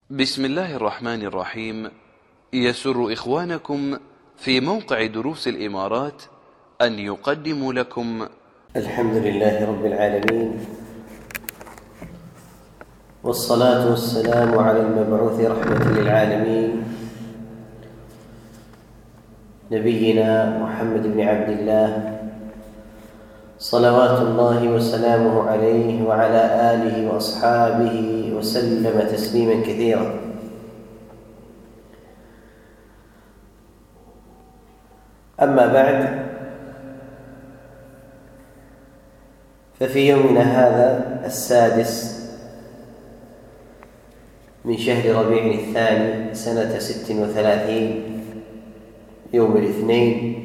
بسم الله الرحمن الرحيم. يسر إخوانكم في موقع دروس الإمارات أن يقدموا لكم الحمد لله رب العالمين، والصلاة والسلام على المبعوث رحمة للعالمين نبينا محمد بن عبد الله صلوات الله وسلامه عليه وعلى آله وأصحابه وسلم تسليما كثيرا. أما بعد، ففي يومنا هذا 6 من شهر ربيع الثاني سنة 36 يوم الاثنين،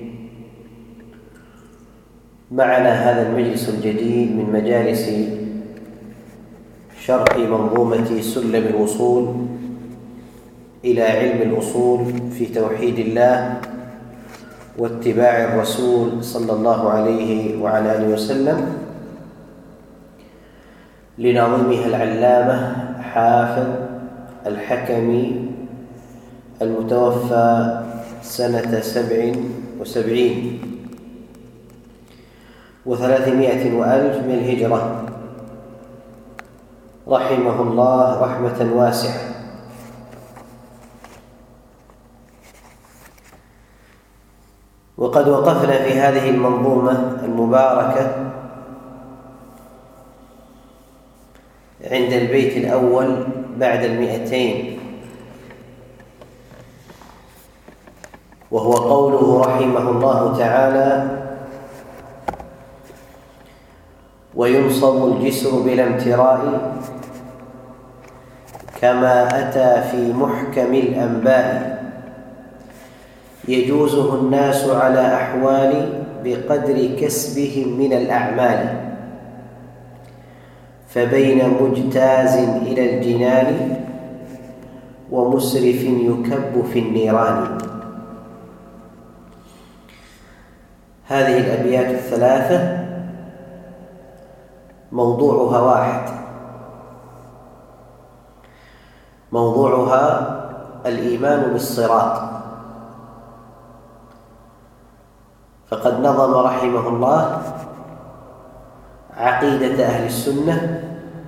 معنا هذا المجلس الجديد من مجالس شرح منظومة سلم الوصول إلى علم الأصول في توحيد الله واتباع الرسول صلى الله عليه وعلى آله وسلم، لناظمها العلامة حافظ الحكمي المتوفى سنة 77 و300 وألف من الهجرة، رحمه الله رحمة واسعة. وقد وقفنا في هذه المنظومة المباركة عند البيت الأول بعد 200، وهو قوله رحمه الله تعالى: وينصب الجسر بلا امتراء كما أتى في محكم الأنباء، يجوزه الناس على أحوال بقدر كسبهم من الأعمال، فبين مجتاز إلى الجنان ومسرف يكب في النيران. هذه الأبيات الثلاثة موضوعها واحد، موضوعها الإيمان بالصراط. فقد نظم رحمه الله عقيدة أهل السنة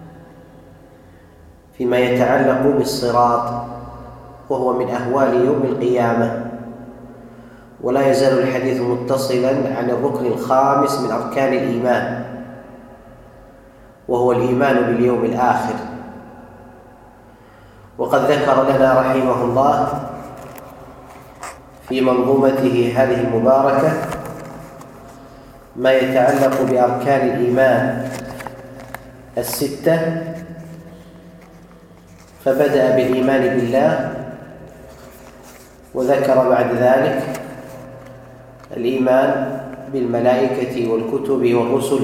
فيما يتعلق بالصراط، وهو من أهوال يوم القيامة، ولا يزال الحديث متصلا عن الركن الخامس من أركان الإيمان، وهو الإيمان باليوم الآخر. وقد ذكر لنا رحمه الله في منظومته هذه المباركة ما يتعلق بأركان الإيمان 6، فبدأ بالإيمان بالله، وذكر بعد ذلك الإيمان بالملائكة والكتب والرسل،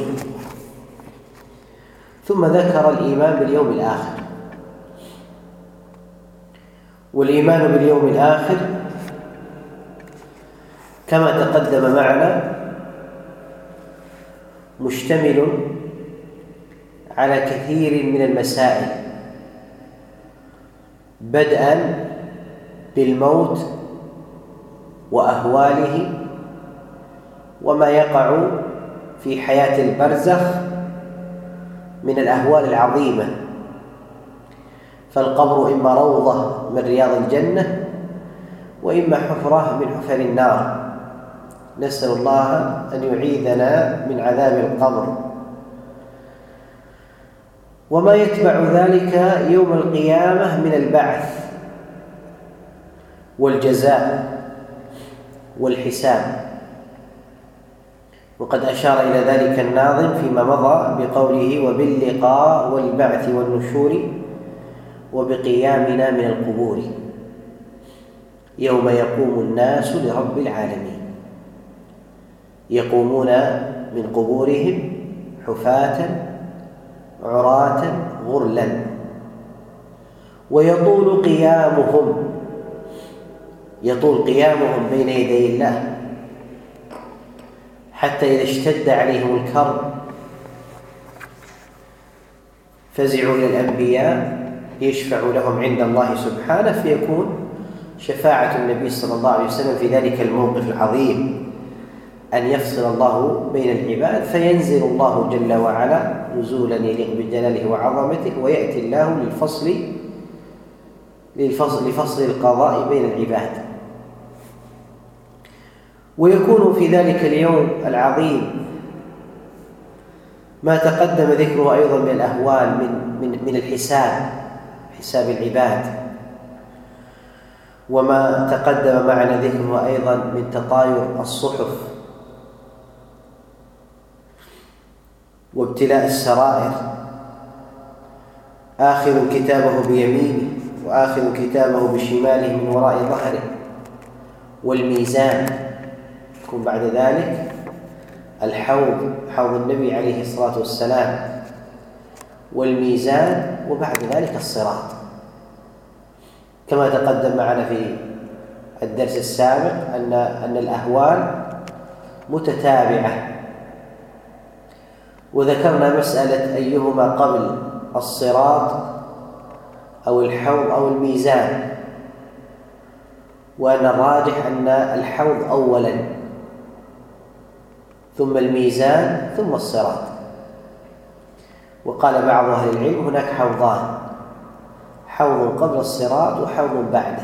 ثم ذكر الإيمان باليوم الآخر. والإيمان باليوم الآخر كما تقدم معنا مشتمل على كثير من المسائل، بدءا بالموت وأهواله وما يقع في حياة البرزخ من الأهوال العظيمة، فالقبر إما روضة من رياض الجنة وإما حفرة من حفر النار، نسأل الله أن يعيذنا من عذاب القبر. وما يتبع ذلك يوم القيامة من البعث والجزاء والحساب، وقد أشار إلى ذلك الناظم فيما مضى بقوله: وباللقاء والبعث والنشور وبقيامنا من القبور، يوم يقوم الناس لرب العالمين، يقومون من قبورهم حفاة عراة غرلا، ويطول قيامهم بين يدي الله، حتى إذا اشتد عليهم الكرب فزعوا إلى الأنبياء يشفع لهم عند الله سبحانه، فيكون شفاعة النبي صلى الله عليه وسلم في ذلك الموقف العظيم أن يفصل الله بين العباد، فينزل الله جل وعلا نزولا يليق بجلاله وعظمته، ويأتي الله لفصل القضاء بين العباد. ويكون في ذلك اليوم العظيم ما تقدم ذكره أيضا من الأهوال من حساب العباد، وما تقدم معنا ذكره أيضا من تطاير الصحف وابتلاء السرائر، آخذ كتابه بيمينه وآخذ كتابه بشماله من وراء ظهره، والميزان يكون بعد ذلك حوض النبي عليه الصلاة والسلام، والميزان، وبعد ذلك الصراط، كما تقدم معنا في الدرس السابق أن الأهوال متتابعة، وذكرنا مسألة أيهما قبل، الصراط أو الحوض أو الميزان، وأن الراجح أن الحوض أولا ثم الميزان ثم الصراط. وقال بعض أهل العلم هناك حوضان، حوض قبل الصراط وحوض بعده،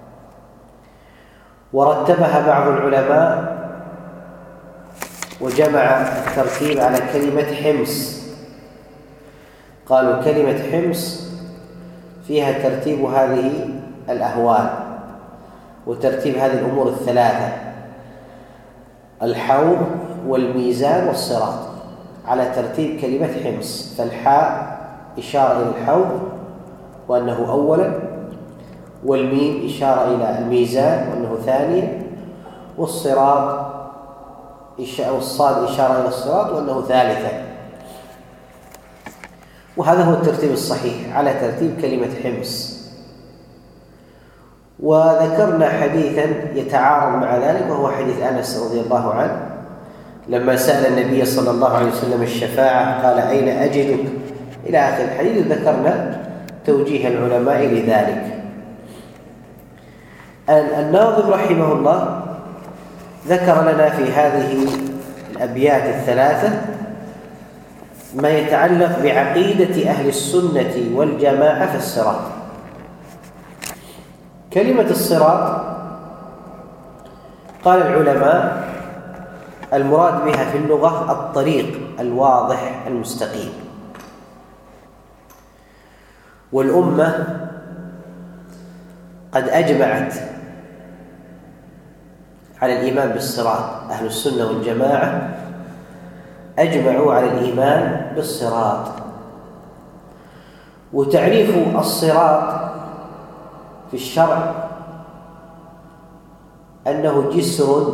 ورتبها بعض العلماء وجمع الترتيب على كلمة حمص، قالوا كلمة حمص فيها ترتيب هذه الأهوال وترتيب هذه الأمور الثلاثة، الحوض والميزان والصراط، على ترتيب كلمة حمص، فالحاء إشارة إلى الحوض وأنه أولا، والميم إشارة إلى الميزان وأنه ثانيا، والصاد إشارة إلى الصراط وأنه ثالثا. وهذا هو الترتيب الصحيح على ترتيب كلمة حمص. وذكرنا حديثا يتعارض مع ذلك، وهو حديث أنس رضي الله عنه لما سأل النبي صلى الله عليه وسلم الشفاعة قال أين أجدك، إلى آخر الحديث. ذكرنا توجيه العلماء لذلك. الناظم رحمه الله ذكر لنا في هذه الأبيات الثلاثة ما يتعلق بعقيدة أهل السنة والجماعة في الصراط. كلمة الصراط قال العلماء المراد بها في اللغة الطريق الواضح المستقيم، والأمة قد أجمعت على الإيمان بالصراط، أهل السنة والجماعة أجمعوا على الإيمان بالصراط. وتعريف الصراط في الشرع أنه جسر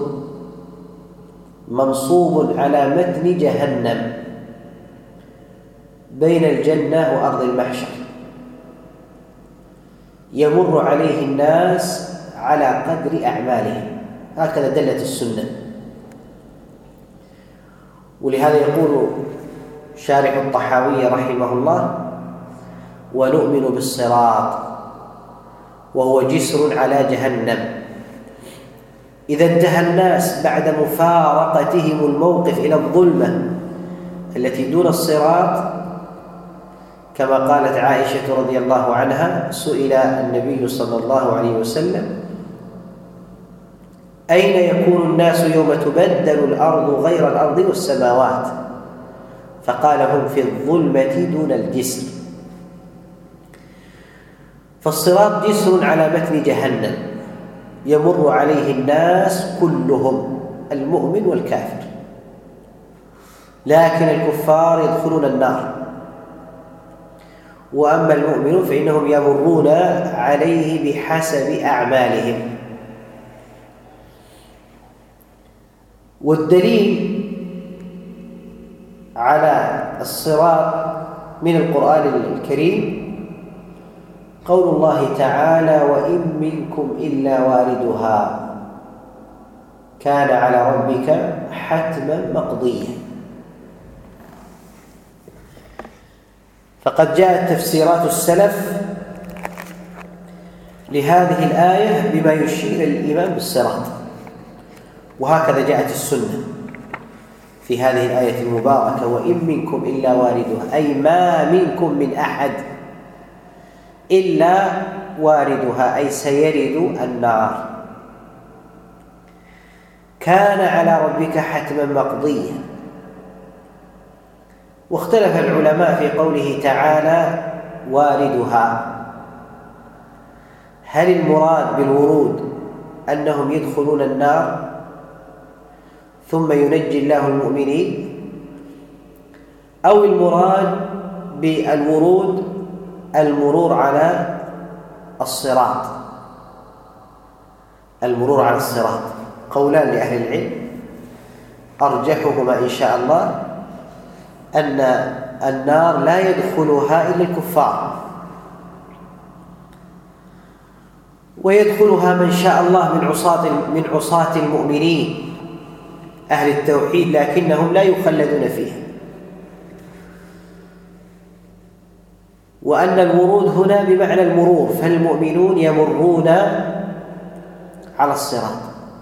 منصوب على متن جهنم بين الجنة وأرض المحشر، يمر عليه الناس على قدر أعمالهم، هكذا دلت السنة. ولهذا يقول شارح الطحاوي رحمه الله ونؤمن بالصراط وهو جسر على جهنم. إذا انتهى الناس بعد مفارقتهم الموقف إلى الظلمة التي دون الصراط، كما قالت عائشة رضي الله عنها سئل النبي صلى الله عليه وسلم أين يكون الناس يوم تبدل الأرض غير الأرض والسماوات؟ فقال هم في الظلمة دون الجسر. فالصراط جسر على متن جهنم يمر عليه الناس كلهم، المؤمن والكافر، لكن الكفار يدخلون النار، وأما المؤمنون فإنهم يمرون عليه بحسب أعمالهم. والدليل على الصراط من القرآن الكريم قول الله تعالى وإن منكم إلا واردها كان على ربك حتما مقضيا. فقد جاءت تفسيرات السلف لهذه الآية بما يشير للإيمان بالصراط. وهكذا جاءت السنة في هذه الآية المباركة: وإن منكم إلا واردها، أي ما منكم من أحد إلا واردها، أي سيرد النار. كان على ربك حتما مقضيا. واختلف العلماء في قوله تعالى واردها، هل المراد بالورود أنهم يدخلون النار ثم ينجي الله المؤمنين، أو المراد بالورود المرور على الصراط؟ المرور على الصراط قولان لأهل العلم، أرجحهما إن شاء الله أن النار لا يدخلها إلا الكفار، ويدخلها من شاء الله من عصاة المؤمنين أهل التوحيد، لكنهم لا يخلدون فيها. وأن الورود هنا بمعنى المرور، فالمؤمنون يمرون على الصراط.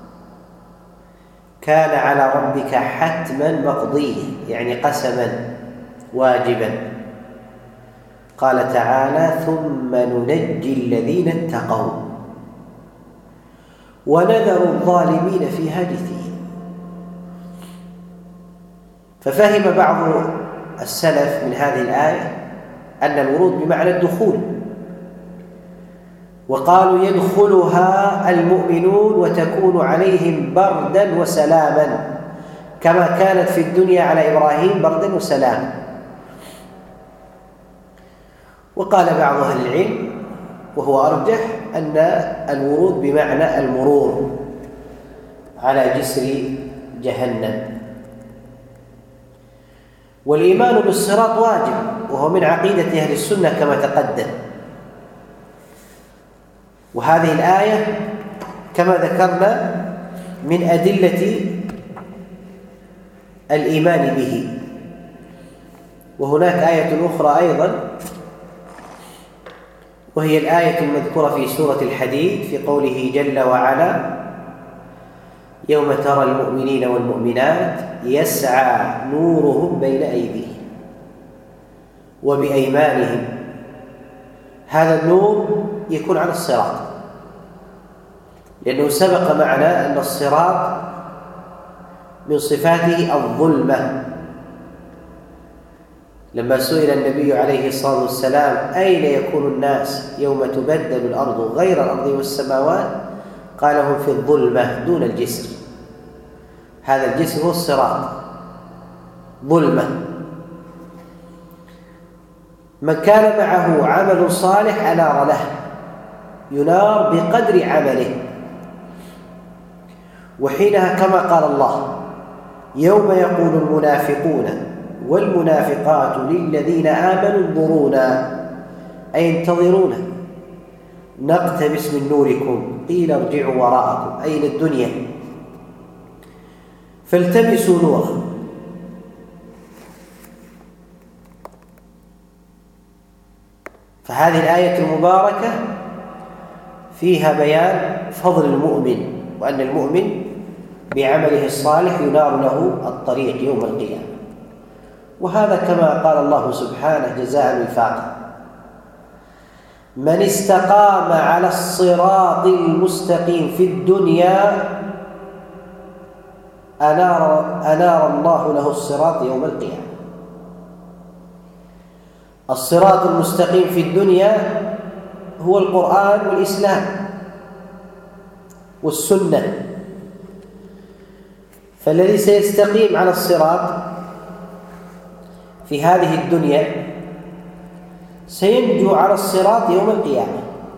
كان على ربك حتما مقضيا، يعني قسما واجبا. قال تعالى: ثم ننجي الذين اتقوا ونذر الظالمين فيها جثيا. ففهم بعض السلف من هذه الآية أن الورود بمعنى الدخول، وقالوا يدخلها المؤمنون وتكون عليهم بردا وسلاما، كما كانت في الدنيا على إبراهيم بردا وسلاما. وقال بعض أهل العلم وهو أرجح أن الورود بمعنى المرور على جسر جهنم. والإيمان بالصراط واجب، وهو من عقيدة أهل السنة كما تقدم. وهذه الآية كما ذكرنا من أدلة الإيمان به. وهناك آية أخرى أيضا، وهي الآية المذكورة في سورة الحديد في قوله جل وعلا: يوم ترى المؤمنين والمؤمنات يسعى نورهم بين أيديهم وبأيمانهم. هذا النور يكون على الصراط، لأنه سبق معنا أن الصراط من صفاته الظلمة. لما سئل النبي عليه الصلاة والسلام: أين يكون الناس يوم تبدل الأرض غير الأرض والسماوات؟ قال: هم في الظلمة دون الجسر. هذا الجسر هو الصراط، ظلمة. من كان معه عمل صالح أنار له، ينار بقدر عمله. وحينها كما قال الله: يوم يقول المنافقون والمنافقات للذين آمنوا انظرونا، أي انتظرونا نقتبس من نوركم، قيل ارجعوا وراءكم، أي إلى الدنيا، فالتمسوا نورا. فهذه الآية المباركة فيها بيان فضل المؤمن، وأن المؤمن بعمله الصالح ينار له الطريق يوم القيامة. وهذا كما قال الله سبحانه جزاء وفاقا: من استقام على الصراط المستقيم في الدنيا أنار الله له الصراط يوم القيامة. الصراط المستقيم في الدنيا هو القرآن والإسلام والسنة. فالذي سيستقيم على الصراط في هذه الدنيا سينجو على الصراط يوم القيامة.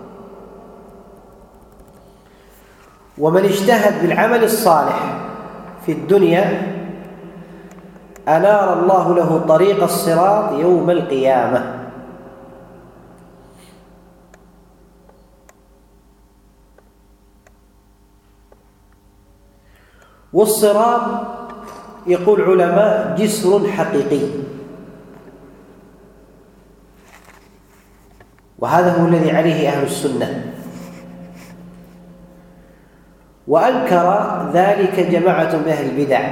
ومن اجتهد بالعمل الصالح في الدنيا أنار الله له طريق الصراط يوم القيامة. والصراط يقول علماء جسر حقيقي، وهذا هو الذي عليه أهل السنة، وأنكر ذلك جماعة من أهل البدع،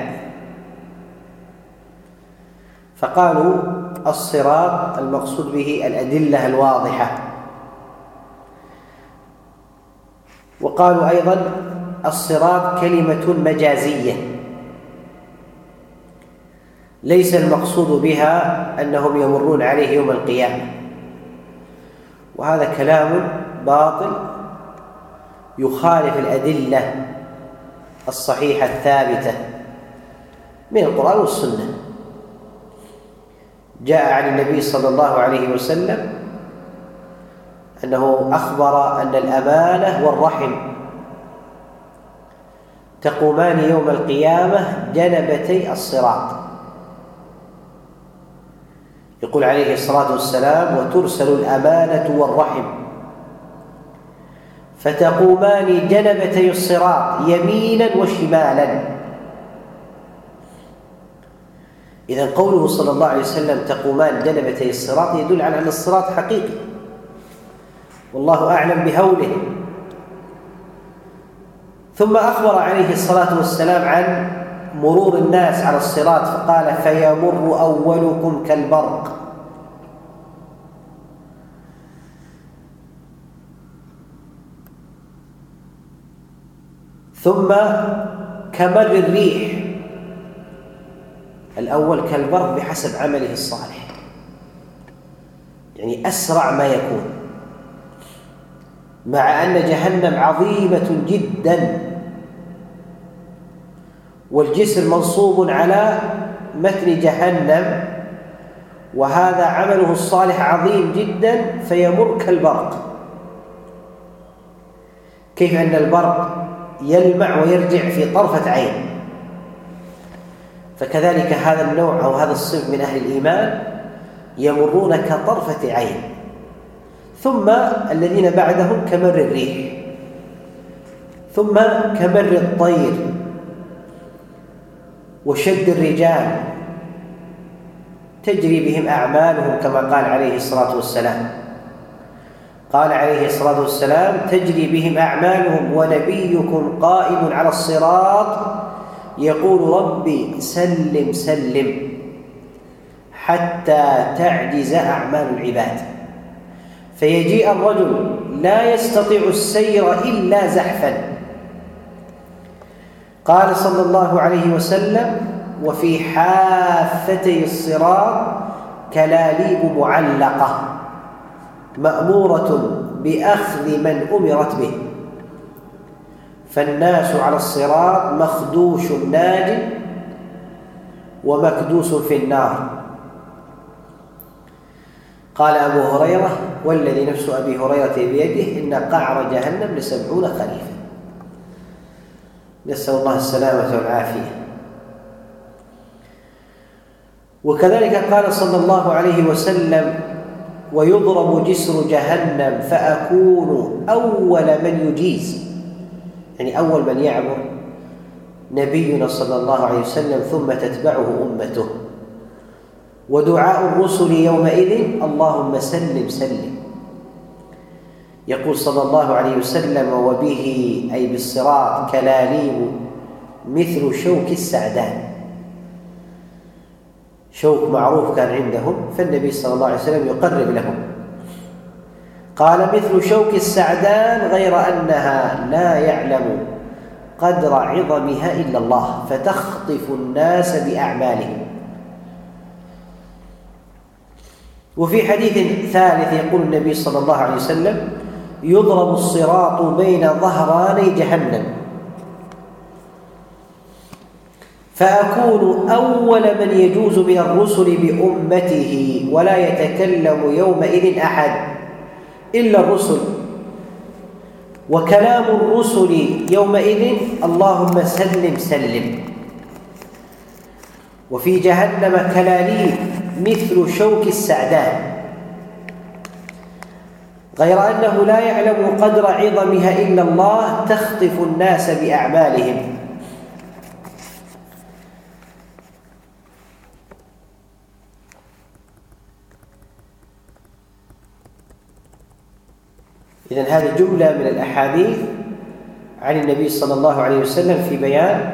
فقالوا الصراط المقصود به الأدلة الواضحة، وقالوا أيضا الصراط كلمة مجازية ليس المقصود بها أنهم يمرون عليه يوم القيامة، وهذا كلام باطل يخالف الأدلة الصحيحة الثابتة من القرآن والسنة. جاء عن النبي صلى الله عليه وسلم أنه أخبر أن الأمانة والرحم تقومان يوم القيامة جنبتي الصراط. يقول عليه الصلاة والسلام: وترسل الأمانة والرحم فتقومان جنبتي الصراط يمينا وشمالا. إذن قوله صلى الله عليه وسلم تقومان جنبتي الصراط يدل على أن الصراط حقيقي، والله أعلم بهوله. ثم أخبر عليه الصلاة والسلام عن مرور الناس على الصراط فقال: فيمر أولكم كالبرق. ثم كمر الريح، الأول كالبرق بحسب عمله الصالح، يعني أسرع ما يكون، مع أن جهنم عظيمة جدا والجسر منصوب على متن جهنم، وهذا عمله الصالح عظيم جدا فيمر كالبرق. كيف أن البرق يلمع ويرجع في طرفة عين، فكذلك هذا النوع أو هذا الصنف من أهل الإيمان يمرون كطرفة عين. ثم الذين بعدهم كمر الريح، ثم كمر الطير وشد الرجال، تجري بهم أعمالهم كما قال عليه الصلاة والسلام. قال عليه الصلاة والسلام: تجري بهم أعمالهم ونبيكم قائم على الصراط يقول: ربي سلم سلم، حتى تعجز أعمال العباد، فيجيء الرجل لا يستطيع السير إلا زحفا. قال صلى الله عليه وسلم: وفي حافتي الصراط كلاليب معلقة مأمورة بأخذ من أمرت به، فالناس على الصراط مخدوش ناج ومكدوس في النار. قال أبو هريرة: والذي نفس أبي هريرة بيده إن قعر جهنم ل70 خريفا. نسأل الله السلامة والعافية. وكذلك قال صلى الله عليه وسلم: ويضرب جسر جهنم فأكون أول من يجيز، يعني أول من يعبر نبينا صلى الله عليه وسلم ثم تتبعه أمته. ودعاء الرسل يومئذ: اللهم سلم سلم. يقول صلى الله عليه وسلم: وبه أي بالصراط كلاليب مثل شوك السعدان. شوك معروف كان عندهم، فالنبي صلى الله عليه وسلم يقرب لهم. قال: مثل شوك السعدان، غير أنها لا يعلم قدر عظمها إلا الله، فتخطف الناس بأعمالهم. وفي حديث ثالث يقول النبي صلى الله عليه وسلم: يضرب الصراط بين ظهراني جهنم فأكون أول من يجوز من الرسل بأمته، ولا يتكلم يومئذ أحد إلا الرسل، وكلام الرسل يومئذ: اللهم سلم سلم. وفي جهنم كلاليب مثل شوك السعدان، غير أنه لا يعلم قدر عظمها إلا الله، تخطف الناس بأعمالهم. إذن هذه جملة من الأحاديث عن النبي صلى الله عليه وسلم في بيان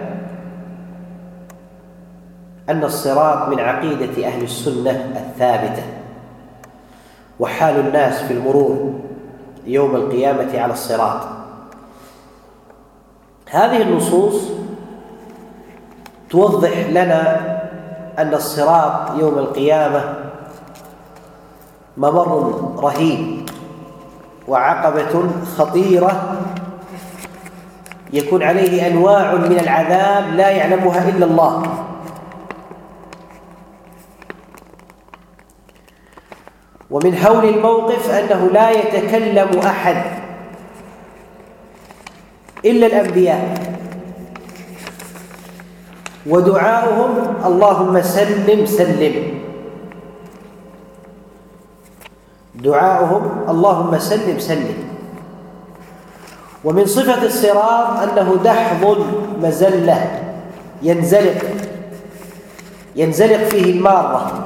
أن الصراط من عقيدة أهل السنة الثابتة، وحال الناس في المرور يوم القيامة على الصراط. هذه النصوص توضح لنا أن الصراط يوم القيامة ممر رهيب وعقبة خطيرة يكون عليه أنواع من العذاب لا يعلمها إلا الله. ومن هول الموقف أنه لا يتكلم أحد إلا الأنبياء، ودعاؤهم اللهم سلم سلم، دعاؤهم اللهم سلم سلم. ومن صفة الصراط أنه دحض مزلة ينزلق فيه المارة،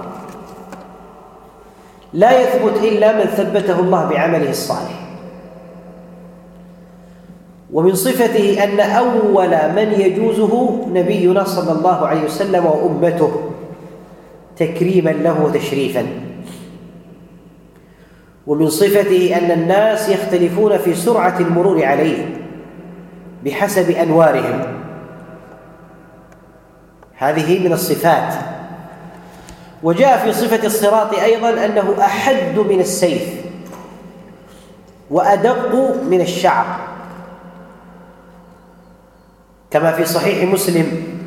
لا يثبت إلا من ثبته الله بعمله الصالح. ومن صفته أن أول من يجوزه نبينا صلى الله عليه وسلم وأمته تكريما له وتشريفا. ومن صفته أن الناس يختلفون في سرعة المرور عليه بحسب أنوارهم، هذه من الصفات. وجاء في صفة الصراط أيضا أنه أحد من السيف وأدق من الشعر، كما في صحيح مسلم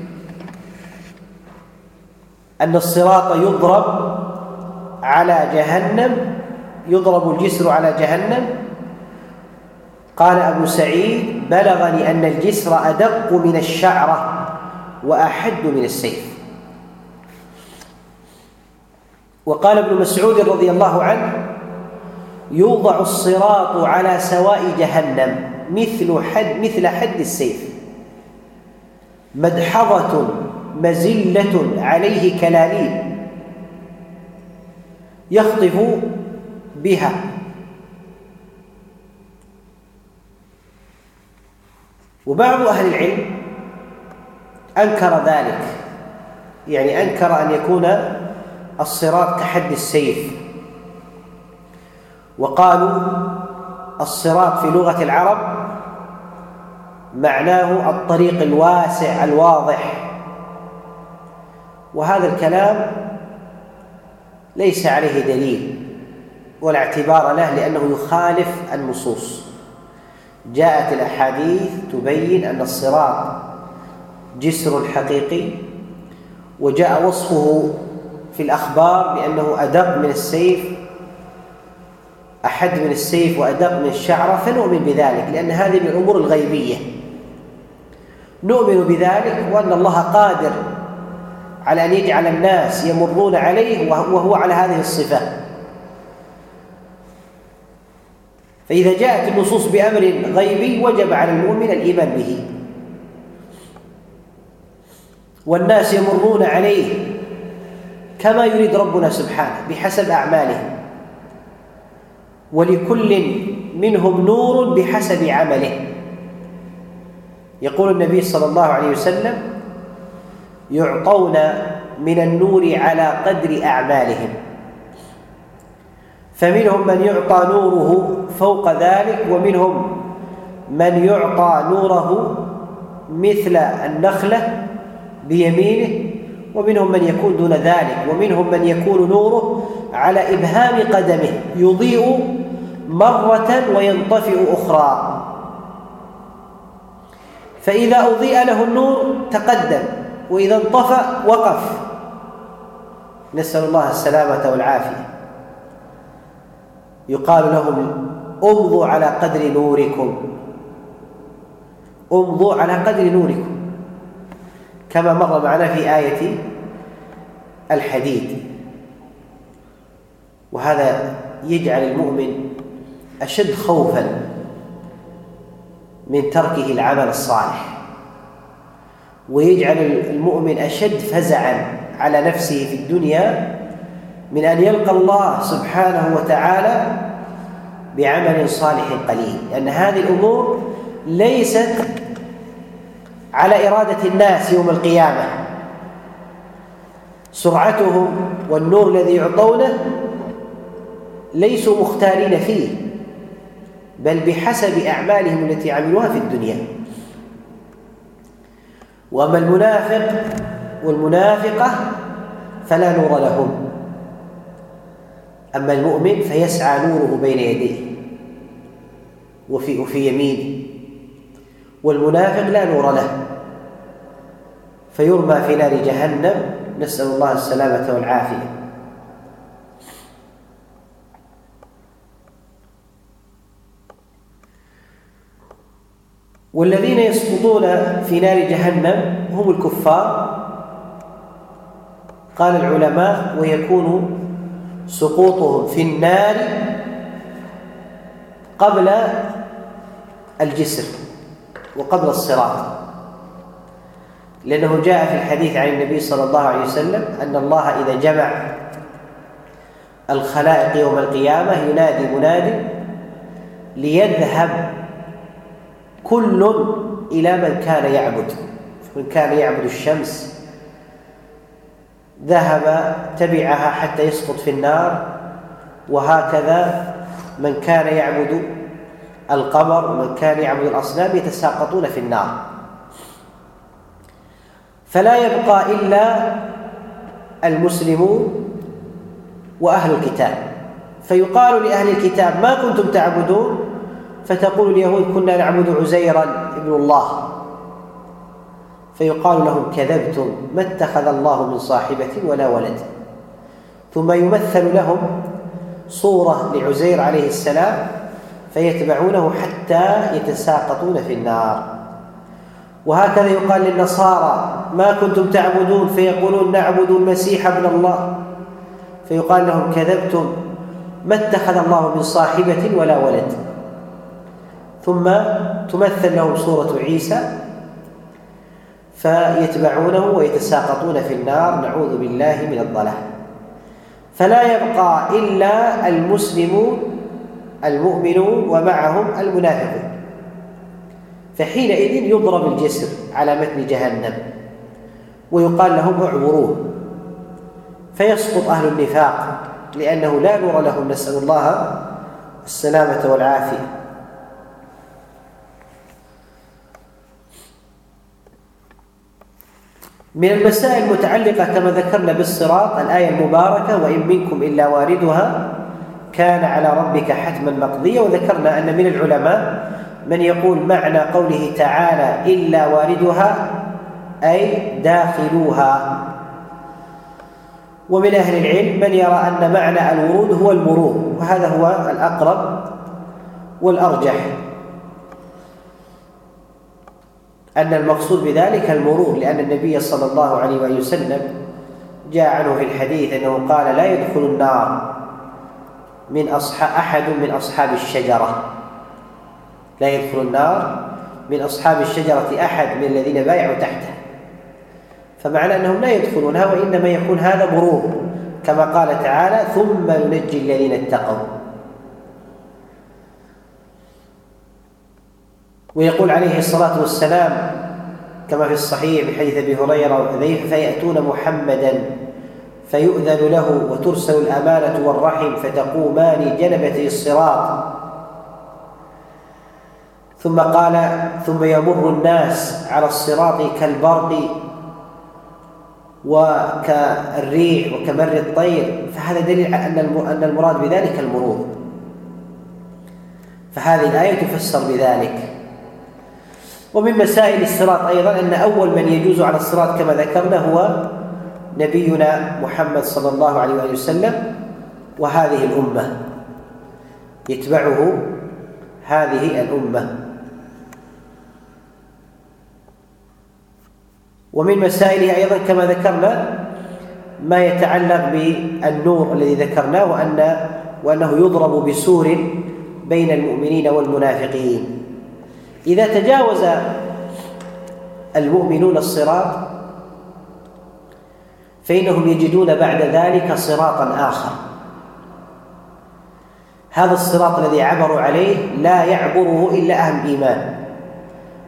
أن الصراط يضرب على جهنم، يضرب الجسر على جهنم. قال أبو سعيد: بلغني أن الجسر أدق من الشعرة وأحد من السيف. وقال ابن مسعود رضي الله عنه: يوضع الصراط على سواء جهنم مثل حد السيف، مدحضة مزلة عليه كلاليب يخطف بها. وبعض أهل العلم أنكر ذلك، يعني أنكر أن يكون الصراط كحد السيف، وقالوا الصراط في لغة العرب معناه الطريق الواسع الواضح، وهذا الكلام ليس عليه دليل ولا اعتبار له، لأنه يخالف النصوص. جاءت الأحاديث تبين أن الصراط جسر حقيقي، وجاء وصفه في الأخبار بأنه أدق من السيف، أحد من السيف وأدق من الشعرة، فنؤمن بذلك لأن هذه من الأمور الغيبية، نؤمن بذلك، وأن الله قادر على أن يجعل الناس يمرون عليه وهو على هذه الصفة. فإذا جاءت النصوص بأمر غيبي وجب على المؤمن الإيمان به، والناس يمرون عليه كما يريد ربنا سبحانه بحسب أعمالهم، ولكل منهم نور بحسب عمله. يقول النبي صلى الله عليه وسلم: يعطون من النور على قدر أعمالهم، فمنهم من يعطى نوره فوق ذلك، ومنهم من يعطى نوره مثل النخلة بيمينه، ومنهم من يكون دون ذلك، ومنهم من يكون نوره على إبهام قدمه يضيء مرة وينطفئ أخرى، فإذا أضيء له النور تقدم، وإذا انطفأ وقف، نسأل الله السلامة والعافية. يقال لهم: امضوا على قدر نوركم، امضوا على قدر نوركم، كما مر معنا في آية الحديد. وهذا يجعل المؤمن أشد خوفا من تركه العمل الصالح، ويجعل المؤمن أشد فزعا على نفسه في الدنيا من أن يلقى الله سبحانه وتعالى بعمل صالح قليل، لأن هذه الأمور ليست على إرادة الناس يوم القيامة، سرعتهم والنور الذي يعطونه ليسوا مختارين فيه، بل بحسب أعمالهم التي عملوها في الدنيا. وأما المنافق والمنافقة فلا نور لهم، أما المؤمن فيسعى نوره بين يديه وفي يمينه، والمنافق لا نور له فيرمى في نار جهنم، نسأل الله السلامة والعافية. والذين يسقطون في نار جهنم هم الكفار. قال العلماء: ويكون سقوطهم في النار قبل الجسر وقبل الصراط، لأنه جاء في الحديث عن النبي صلى الله عليه وسلم أن الله إذا جمع الخلائق يوم القيامة ينادي مناد ليذهب كل إلى من كان يعبد. من كان يعبد الشمس ذهب تبعها حتى يسقط في النار، وهكذا من كان يعبد القمر ومن كان يعبد الأصنام يتساقطون في النار، فلا يبقى إلا المسلمون وأهل الكتاب. فيقال لأهل الكتاب: ما كنتم تعبدون؟ فتقول اليهود: كنا نعبد عزيرا ابن الله. فيقال لهم: كذبتم، ما اتخذ الله من صاحبة ولا ولد. ثم يمثل لهم صورة لعزير عليه السلام فيتبعونه حتى يتساقطون في النار. وهكذا يقال للنصارى: ما كنتم تعبدون؟ فيقولون: نعبد المسيح ابن الله. فيقال لهم: كذبتم، ما اتخذ الله من صاحبة ولا ولد. ثم تمثل لهم صورة عيسى فيتبعونه ويتساقطون في النار، نعوذ بالله من الضلال. فلا يبقى إلا المسلمون المؤمنون ومعهم المنافقون، فحينئذ يضرب الجسر على متن جهنم ويقال لهم: اعبروه، فيسقط أهل النفاق لأنه لا نور لهم، نسأل الله السلامة والعافية. من المسائل المتعلقة كما ذكرنا بالصراط الآية المباركة: وإن منكم إلا واردها كان على ربك حتما مقضيا. وذكرنا أن من العلماء من يقول معنى قوله تعالى إلا واردها أي داخلوها، ومن أهل العلم من يرى أن معنى الورود هو المرور، وهذا هو الأقرب والأرجح، أن المقصود بذلك المرور، لأن النبي صلى الله عليه وسلم جاء عنه في الحديث أنه قال: لا يدخل النار أحد من أصحاب الشجرة، لا يدخل النار من أصحاب الشجرة أحد من الذين بايعوا تحته. فمعنى أنهم لا يدخلونها، وإنما يكون هذا مرور، كما قال تعالى: ثم ننجي الذين اتقوا. ويقول عليه الصلاة والسلام كما في الصحيح بحديث أبي هريرة وحذيفة: فيأتون محمدا فيؤذن له وترسل الأمانة والرحم فتقومان جنبتي الصراط. ثم قال: ثم يمر الناس على الصراط كالبرق وكالريح وكمر الطير. فهذا دليل على أن المراد بذلك المرور، فهذه الآية تفسر بذلك. ومن مسائل الصراط أيضا أن أول من يجوز على الصراط كما ذكرنا هو نبينا محمد صلى الله عليه وسلم، وهذه الأمة يتبعه هذه الأمة. ومن مسائله أيضا كما ذكرنا ما يتعلق بالنور الذي ذكرناه، وأنه يضرب بسور بين المؤمنين والمنافقين. إذا تجاوز المؤمنون الصراط فإنهم يجدون بعد ذلك صراطا آخر. هذا الصراط الذي عبروا عليه لا يعبره إلا أهل الإيمان،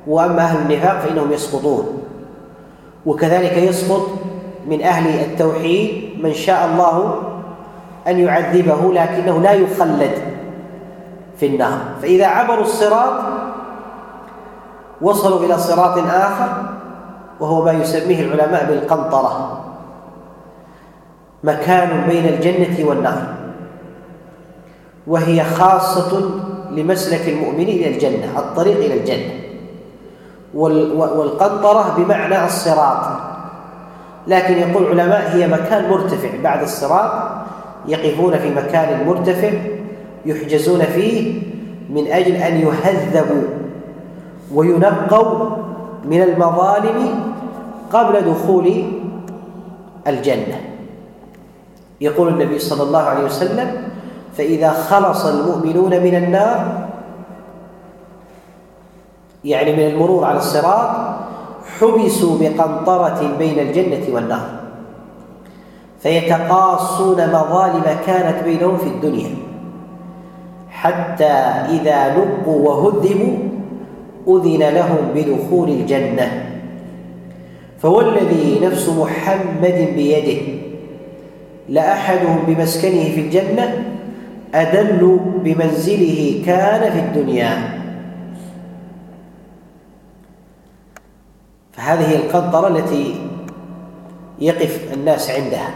وأما أهل النفاق فإنهم يسقطون. وكذلك يسقط من أهل التوحيد من شاء الله أن يعذبه لكنه لا يخلد في النار. فإذا عبروا الصراط وصلوا إلى صراط آخر وهو ما يسميه العلماء بالقنطرة، مكان بين الجنة والنار، وهي خاصة لمسلك المؤمنين إلى الجنة، الطريق إلى الجنة. والقنطرة بمعنى الصراط، لكن يقول العلماء هي مكان مرتفع بعد الصراط، يقفون في مكان مرتفع يحجزون فيه من أجل أن يهذبوا وينقوا من المظالم قبل دخول الجنة. يقول النبي صلى الله عليه وسلم: فإذا خلص المؤمنون من النار، يعني من المرور على الصراط، حبسوا بقنطرة بين الجنة والنار فيتقاصون مظالم كانت بينهم في الدنيا، حتى إذا نقوا وهذبوا أذن لهم بدخول الجنة. فوالذي نفس محمد بيده لأحدهم بمسكنه في الجنة أدل بمنزله كان في الدنيا. فهذه القنطرة التي يقف الناس عندها.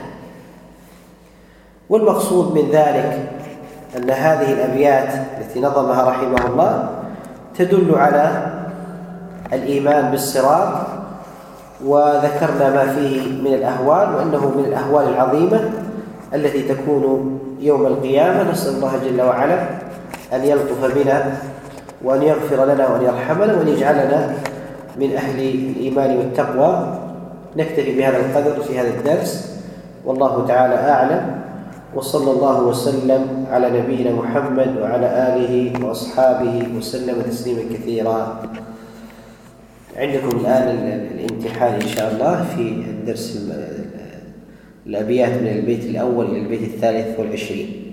والمقصود من ذلك أن هذه الأبيات التي نظمها رحمه الله تدل على الإيمان بالصراط، وذكرنا ما فيه من الأهوال، وأنه من الأهوال العظيمة التي تكون يوم القيامة. نسأل الله جل وعلا أن يلطف بنا وأن يغفر لنا وأن يرحمنا وأن يجعلنا من أهل الإيمان والتقوى. نكتفي بهذا القدر في هذا الدرس، والله تعالى أعلم، وصلى الله وسلم على نبينا محمد وعلى آله وأصحابه وسلم تسليما كثيرا. عندكم الآن الامتحان إن شاء الله في الدرس الأبيات من البيت الأول إلى البيت 23.